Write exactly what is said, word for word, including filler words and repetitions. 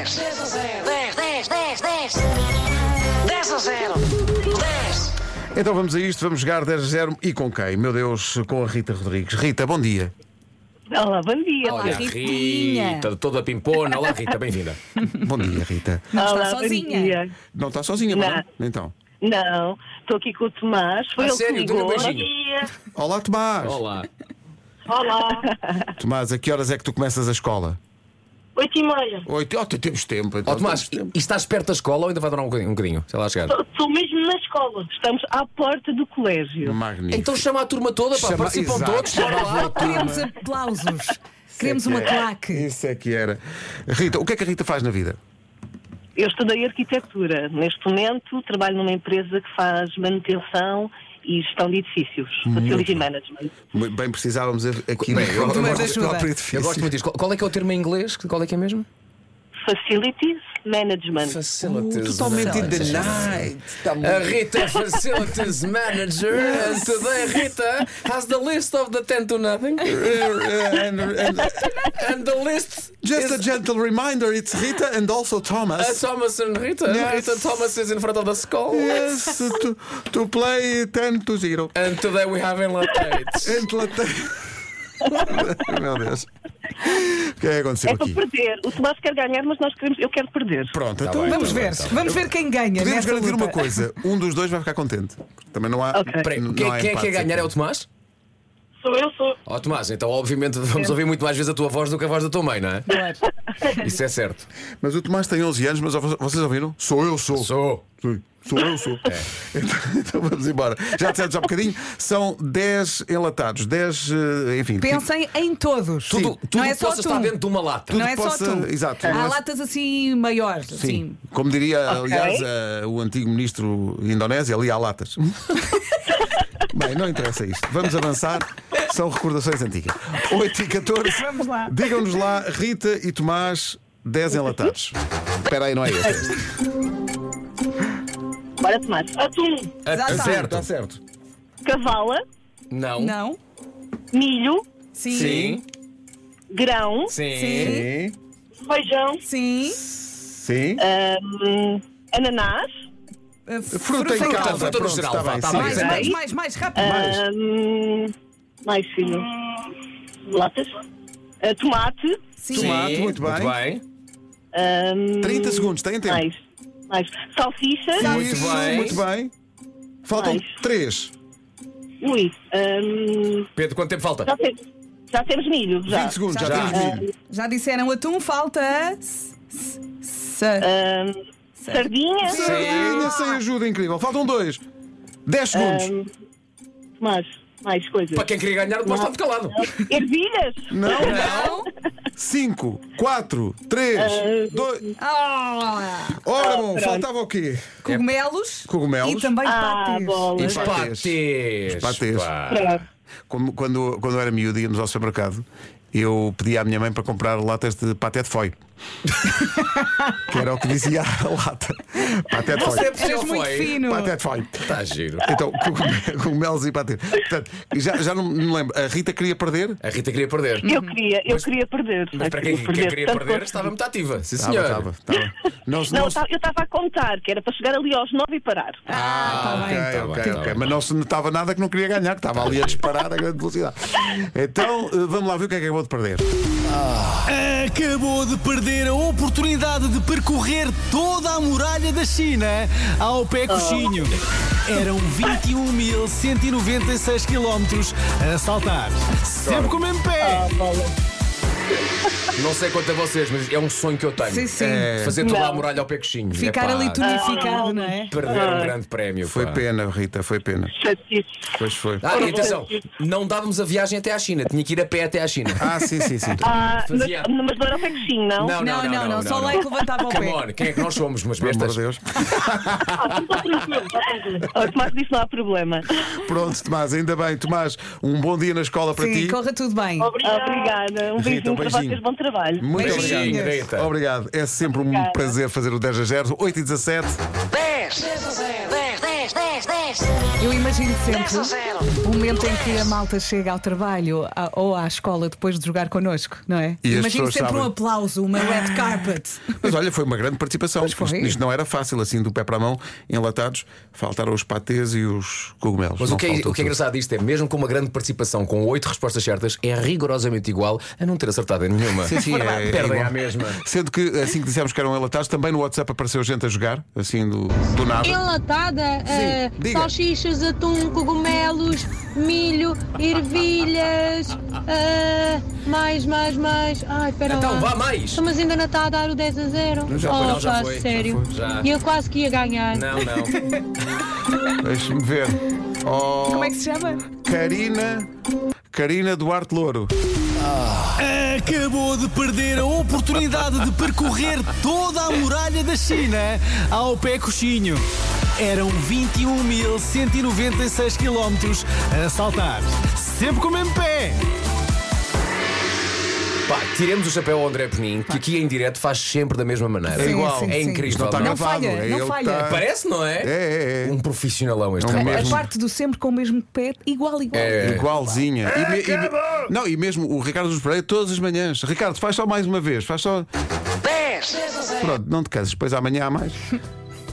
dez, dez a zero. dez, dez, dez, dez. dez a zero. dez. Então vamos a isto, vamos jogar dez a zero e com quem? Meu Deus, com a Rita Rodrigues. Rita, bom dia. Olá, bom dia. Olha, Rita, toda pimpona. Olá, Rita, bem-vinda. Bom dia, Rita. Não Olá, está bom sozinha. dia. Não está sozinha, Não. não? Então. Não, estou aqui com o Tomás. Foi Ah, ele sério? que Dê-lhe um ligou. beijinho. Olá, Tomás. Olá. Olá. Tomás, a que horas é que tu começas a escola? Oito e meia. Oito. Oh, temos tempo. Então, Ó, Tomás, temos e, tempo. e estás perto da escola ou ainda vai demorar um bocadinho? Um bocadinho sei lá chegar. Estou mesmo na escola. Estamos à porta do colégio. Magnífico. Então chama a turma toda, pá, Chama- participam Exato. todos. Bora lá. Queremos aplausos. Queremos Isso é uma que era. claque. Isso é que era. Rita, o que é que a Rita faz na vida? Eu estudei arquitetura. Neste momento trabalho numa empresa que faz manutenção e gestão de edifícios. Facility Management. Muito Bem, precisávamos aqui Bem, no eu- eu nosso gosto- próprio Eu edifício. gosto muito disto. Qual, qual é que é o termo em inglês? Qual é que é mesmo? Facilities Management. Facilities. Totalmente in the night. A Rita é Facilities Manager and today Rita has the list of the ten to nothing And- and- and the list Just is a gentle reminder, it's Rita and also uh, Thomas. Thomas and Rita. Yes. Rita Thomas is in front of the school. Yes, to, to play ten to zero. And today we have in lattes. Meu Deus. O que é que aconteceu É para aqui? perder. O Tomás quer ganhar, mas nós queremos. Eu quero perder. Pronto, Tá então bem. Vamos Tá bem, ver. tá bem. Vamos ver quem ganha. podemos nesta garantir luta. uma coisa: um dos dois vai ficar contente. Também não há. Ok. Peraí, não quem, há quem é que empate ia ganhar? aqui. É o Tomás? Sou eu, sou. Ó Tomás, então obviamente vamos ouvir muito mais vezes a tua voz do que a voz da tua mãe, não é? Claro. Isso é certo. Mas o Tomás tem onze anos, mas vocês ouviram? Sou eu, sou. Sou. Sim, sou eu, sou. Então, então vamos embora. Já dissemos há bocadinho, são dez enlatados, dez, eh, enfim. Pensem em todos. Tudo, tudo Não é que só possa tu. estar dentro de uma lata. tudo Não é que só possa- tu. Exato. Há Não é- latas assim maiores. Sim. Assim. Como diria, Ok. aliás, eh, o antigo ministro indonésio, ali há latas. Bem, não interessa isto. Vamos avançar. São recordações antigas. oito e catorze. Vamos lá. Digam-nos lá, Rita e Tomás, dez enlatados. Espera aí, não é este. Bora, Tomás. Atum, Ah, Já está. certo. Está certo. cavala, Não. Não? milho, Sim. Sim. grão, Sim. Sim. Sim. feijão, Sim. Sim. hum, ananás, Uh, Fruta em em casa. Fruta no Pronto, geral, está vá, bem. tá sim. bem. Mais, Ok. mais, mais, mais rápido. hum, mais filho, latas, uh, tomate, Sim. Tomate, muito bem. Muito bem. hum, trinta segundos, tem tempo. mais, mais, salsichas, Muito Isso, bem. Muito bem. Faltam Mais. três. ui, hum, Pedro, quanto tempo falta? já, temos, já temos milho, já. vinte segundos, já, Já. temos milho. Já disseram atum, falta. s- s- s- Hum, sardinha, Sardinha sem ajuda, incrível. Faltam dois. dez segundos. hum, mais, mais coisas. Para quem queria ganhar, depois está muito calado. Ervilhas, Não. Não? cinco, quatro, três, dois. Ah, Ora, bom, pronto. faltava o quê? cogumelos. Cogumelos. E também ah, patés. bolas. Patês. Patês. Pá. Pronto. Como, quando, quando eu era miúdo, íamos ao supermercado, eu pedi à minha mãe para comprar latas de paté de foie. Que era o que dizia a lata. Paté de Você foie. é possível, Eras muito foi? fino. Paté de foie. Está giro. Então, cogume- cogumelos e patê. Portanto, já, já não me lembro. A Rita queria perder? A Rita queria perder. Eu queria, eu queria perder. Mas para quem, quem queria perder, estava muito ativa. Sim, Estava, senhor. estava, estava. Não, se- Não, não eu se- tava- eu estava a contar, que era para chegar ali aos nove e parar. Ah, tá Ok, bem. tá ok, bem, tá ok. bem. Mas não se notava nada que não queria ganhar, que estava ali a disparar a grande velocidade. Então, eh, vamos lá ver o que é que acabou de perder. Acabou de perder a oportunidade de percorrer toda a muralha da China ao pé coxinho. Eram vinte e um mil cento e noventa e seis quilómetros a saltar. Sempre com o mesmo pé. Não sei quanto a vocês, mas é um sonho que eu tenho. Sim, sim. Fazer toda Não. a muralha ao pé coxinho. Ficar Epá, ali tonificado, não é? Perder um grande prémio. Foi pá. pena, Rita, foi pena. Chatice. Pois foi. Ah, e atenção, não dávamos a viagem até à China, tinha que ir a pé até à China. Ah, sim, sim, sim. Ah, mas, Fazia- mas não era o pé coxinho, não? Não, Não, não, não, só lá é que levantava o Come pé. on, quem é que nós somos, umas Pelo amor bestas? de Deus. O Tomás disse não há problema. Pronto, Tomás, ainda bem. Tomás, um bom dia na escola para Sim, ti. corra tudo bem. Obrigada. Um Rita, beijinho um para beijinho. vocês, bom trabalho. Muito Beijinhos. obrigado. Rita. Obrigado. É sempre um Obrigada. prazer fazer o dez a zero. oito e dezassete. dez, dez a zero. dez, dez, dez. dez, dez. Eu imagino sempre dez a zero. o momento em que a malta chega ao trabalho a- ou à escola depois de jogar connosco, não é? E as Imagino pessoas sempre sabem. um aplauso, uma red carpet. Mas olha, foi uma grande participação. Pois foi. Isto, isto não era fácil, assim, do pé para a mão, enlatados. Faltaram os patês e os cogumelos. Mas Não o que, é, faltou o que é tudo. engraçado disto é, mesmo com uma grande participação, com oito respostas certas, é rigorosamente igual a não ter acertado em nenhuma. Sim, sim, Verdade, é- é perdem igual. à mesma. Sendo que, assim que dissemos que eram enlatados, também no WhatsApp apareceu gente a jogar, assim, do, do nada. Enlatada, eh, diga. salsichas, atum, cogumelos, milho, ervilhas, eh, mais, mais, mais. Ai, espera Então, lá. vá mais. Então, mas ainda não está a dar o dez a zero. Já oh, foi, não, já pá, foi, já sério. foi, já. E eu quase que ia ganhar. Não, não. Deixa-me ver. Oh, Como é que se chama? Carina. Carina Duarte Louro. Acabou de perder a oportunidade de percorrer toda a muralha da China ao pé coxinho. Eram vinte e um mil cento e noventa e seis quilómetros a saltar. Sempre com o mesmo pé. Pá, tiremos o chapéu ao André Penin, que aqui em direto faz sempre da mesma maneira. É Sim, igual. sim, É sim. incrível. Não está não? gravado. falha, é não ele falha. que tá- Parece, não é? É, é, é. Um profissionalão este É um rapaz. A mesmo. parte do sempre com o mesmo pé, igual, igual. É. Igualzinha. E me- e me- não, e mesmo o Ricardo dos Pereira todas as manhãs. Ricardo, faz só mais uma vez. Faz só. dez, dez a zero. Pronto, não te canses. Depois amanhã há mais.